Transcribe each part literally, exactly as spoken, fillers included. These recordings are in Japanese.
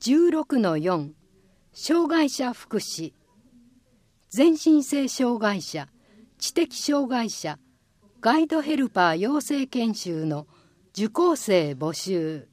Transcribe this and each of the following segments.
じゅうろくのよん 障害者福祉、全身性障害者、知的障害者、ガイドヘルパー養成研修の受講生募集。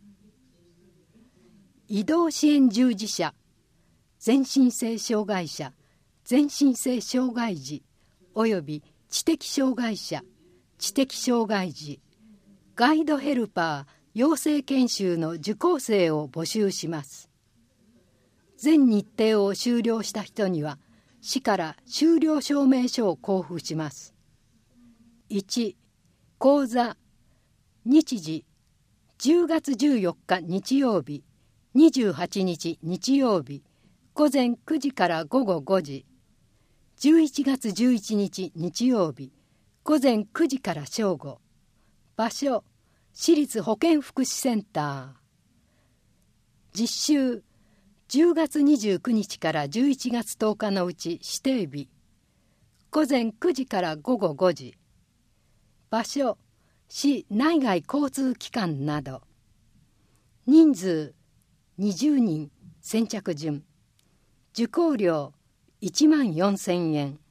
移動支援従事者、全身性障害者、全身性障害児および知的障害者、知的障害児、ガイドヘルパー養成研修の受講生を募集します。全日程を修了した人には市から修了証明書を交付します。いち、講座日時じゅうがつじゅうよっか日曜日、にじゅうはちにち日曜日、午前くじから午後ごじ。じゅういちがつじゅういちにち日曜日、午前くじから正午。場所、市立保健福祉センター。実習、じゅうがつにじゅうくにちからじゅういちがつとおかのうち指定日。午前くじから午後ごじ。場所、市内外交通機関など。人数、にじゅうにん、先着順。受講料、いちまんよんせんえん。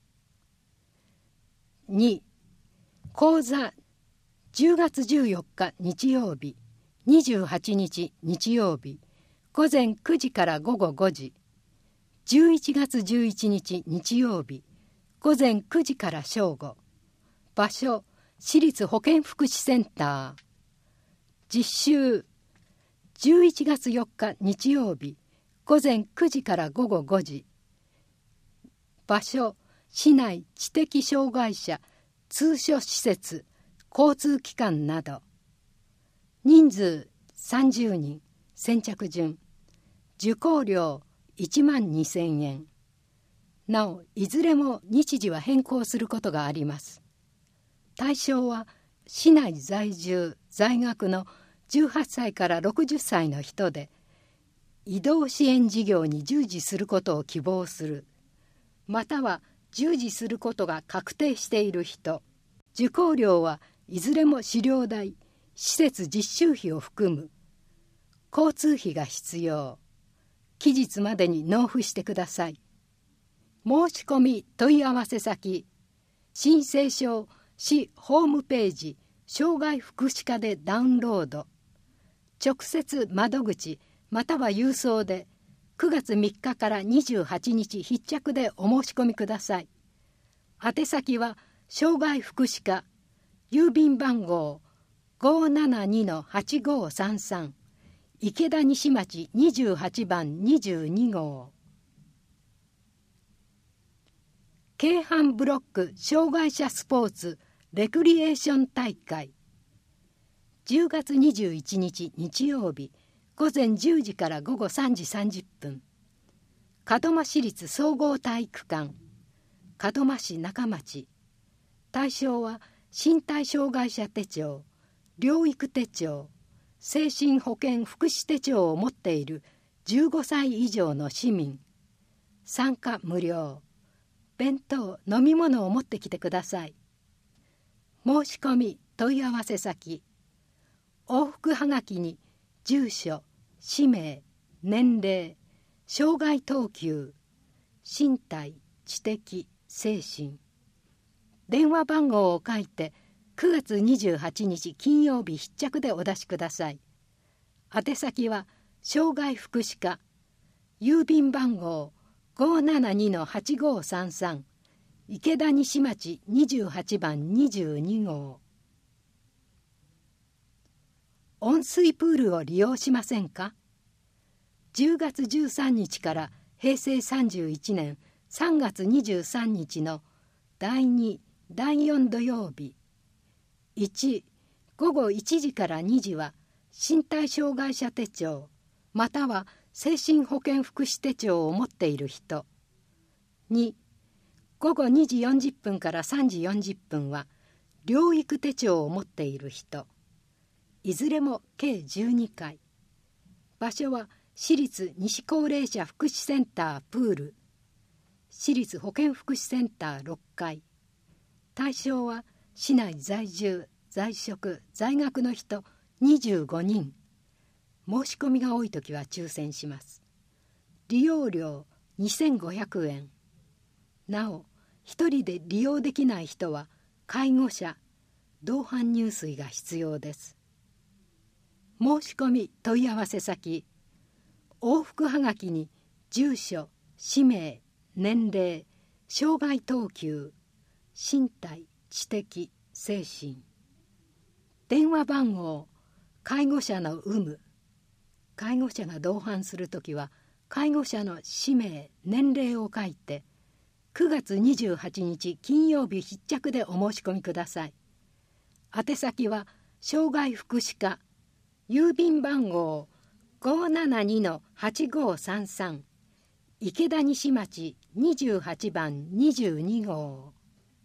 に、講座、じゅうがつじゅうよっか日曜日、にじゅうはちにち日曜日、午前くじから午後ごじ。じゅういちがつじゅういちにち日曜日、午前くじから正午。場所、市立保健福祉センター。実習、じゅういちがつよっか日曜日、午前くじから午後ごじ。場所、市内知的障害者通所施設、交通機関など。人数さんじゅうにん、先着順。受講料いちまんにせんえん。なお、いずれも日時は変更することがあります。対象は市内在住在学のじゅうはっさいからろくじゅっさいの人で、移動支援事業に従事することを希望する、または従事することが確定している人。受講料はいずれも飼料代、施設実習費を含む。交通費が必要。期日までに納付してください。申し込み問い合わせ先、申請書を市ホームページ障害福祉課でダウンロード。直接窓口または郵送でくがつみっかからにじゅうはちにち必着でお申し込みください。宛先は障害福祉課、郵便番号 ごーななにのはちごーさんさん、池田西町にじゅうはちばんにじゅうにごう。京阪ブロック障害者スポーツレクリエーション大会。じゅうがつにじゅういちにち日曜日、午前じゅうじから午後さんじさんじゅっぷん。門真市立総合体育館、門真市中町。対象は身体障害者手帳、療育手帳、精神保健福祉手帳を持っているじゅうごさい以上の市民。参加無料。弁当、飲み物を持ってきてください。申し込み問い合わせ先、往復はがきに住所、氏名、年齢、障害等級、身体、知的、精神、電話番号を書いてくがつにじゅうはちにち金曜日必着でお出しください。宛先は障害福祉課、郵便番号 ごーななにのはちごーさんさん、池田西町にじゅうはちばんにじゅうにごう。温水プールを利用しませんか？じゅうがつじゅうさんにちからへいせいさんじゅういちねんさんがつにじゅうさんにちのだいに、だいよん土曜日。いち、ごごいちじからにじは身体障害者手帳または精神保健福祉手帳を持っている人。に、ごごにじよんじゅっぷんからさんじよんじゅっぷんは療育手帳を持っている人。いずれも計じゅうにかい。場所は市立西高齢者福祉センタープール、市立保健福祉センターろっかい。対象は市内在住、在職、在学の人にじゅうごにん。 申し込みが多いときは抽選します。利用料にせんごひゃくえん。なお、一人で利用できない人は介護者、同伴入水が必要です。申し込み問い合わせ先、往復はがきに住所、氏名、年齢、障害等級、身体、知的、精神。電話番号、介護者の有無。介護者が同伴するときは介護者の氏名、年齢を書いてくがつにじゅうはちにち金曜日必着でお申し込みください。宛先は障害福祉課、郵便番号 ごーななにのはちごーさんさん、池田西町にじゅうはちばんにじゅうにごう。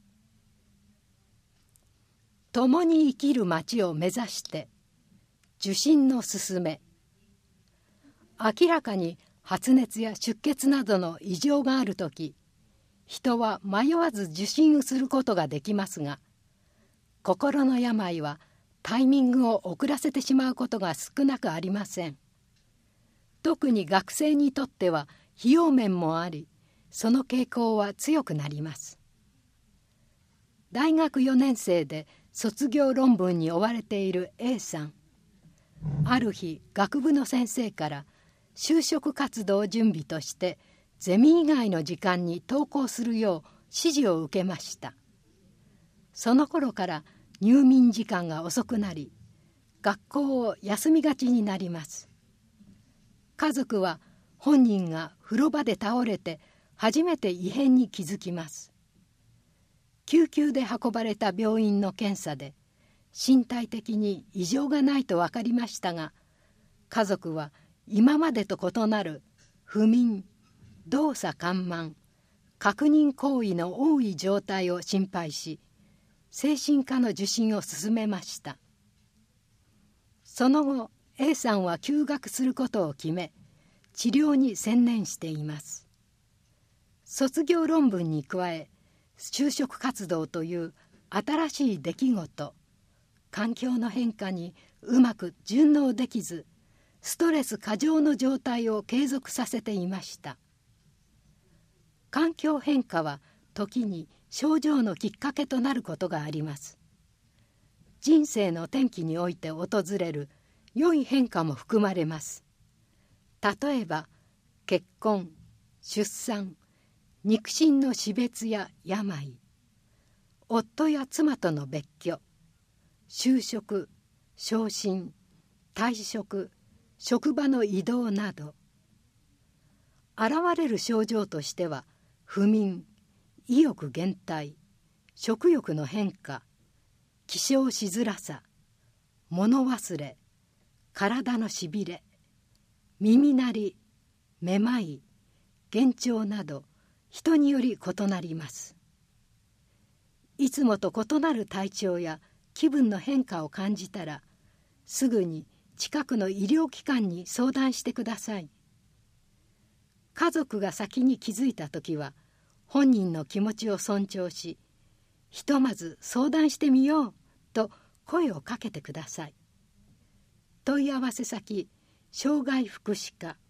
共に生きる町を目指して受診のすすめ。明らかに発熱や出血などの異常があるとき、人は迷わず受診することができますが、心の病はタイミングを遅らせてしまうことが少なくありません。特に学生にとっては費用面もあり、その傾向は強くなります。大学よねん生で卒業論文に追われている A さん。ある日、学部の先生から就職活動準備としてゼミ以外の時間に登校するよう指示を受けました。その頃から入眠時間が遅くなり、学校を休みがちになります。家族は本人が風呂場で倒れて初めて異変に気づきます。救急で運ばれた病院の検査で身体的に異常がないと分かりましたが、家族は今までと異なる不眠、動作緩慢、確認行為の多い状態を心配し、精神科の受診を勧めました。その後、A さんは休学することを決め、治療に専念しています。卒業論文に加え、就職活動という新しい出来事、環境の変化にうまく順応できず、ストレス過剰の状態を継続させていました。環境変化は時に症状のきっかけとなることがあります。人生の転機において訪れる良い変化も含まれます。例えば結婚、出産、肉親の死別や病、夫や妻との別居、就職、昇進、退職、職場の異動など。現れる症状としては不眠、意欲減退、食欲の変化、起床しづらさ、物忘れ、体のしびれ、耳鳴り、めまい、幻聴など人により異なります。いつもと異なる体調や気分の変化を感じたら、すぐに近くの医療機関に相談してください。家族が先に気づいたときは、本人の気持ちを尊重し、ひとまず相談してみようと声をかけてください。問い合わせ先、障害福祉課、